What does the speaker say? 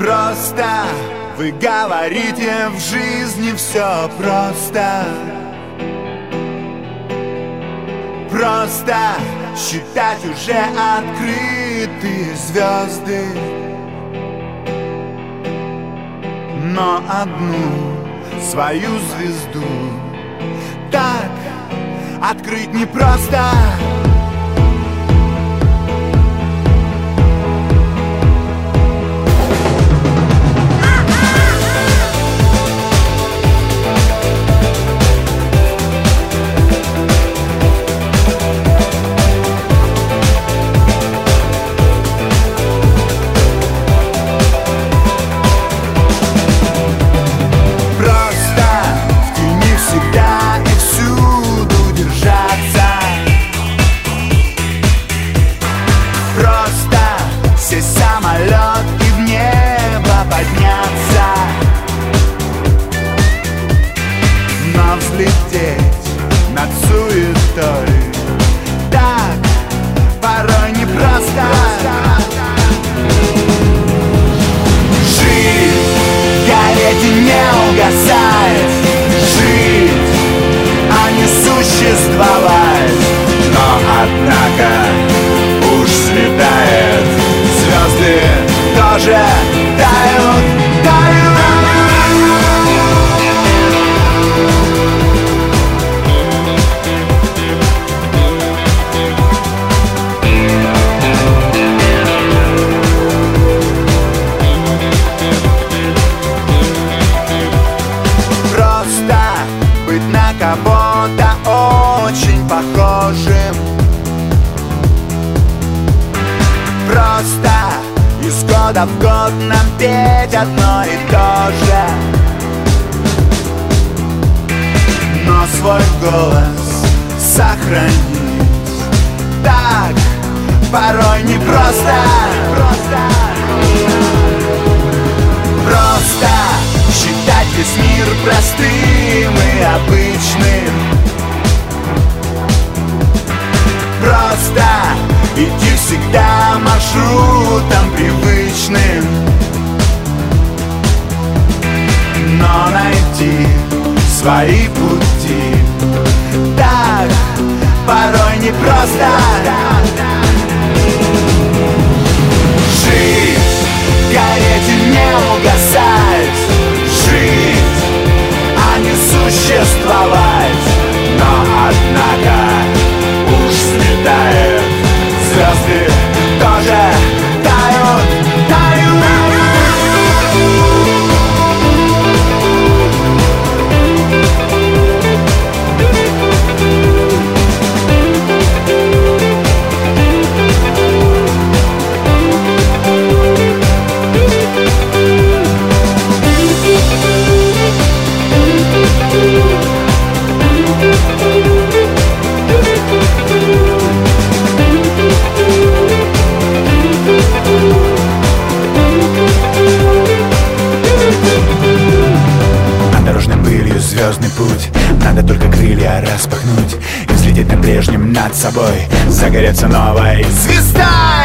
просто. Вы говорите, в жизни все просто. Просто считать уже открытые звезды, но одну свою звезду так открыть непросто. Самолет и в небо подняться, но взлететь над суетой так порой непросто. Жить, гореть и не угасать, жить, а не существовать. Но однако уж слетает, звезды тоже тают, тают. Просто быть на кого-то очень похожим. Просто из года в год нам петь одно и то же, но свой голос сохранить так порой непросто. Просто считать весь мир простым и обычным. Просто идти всегда маршрутом привычным, но найти свои пути так порой непросто. Жить, гореть и не угасать, жить, а не существовать. Но однако уж слетает, звезды тоже тают, тают. Звездный путь, надо только крылья распахнуть и взлететь над прежним, над собой, загореться новой звездой.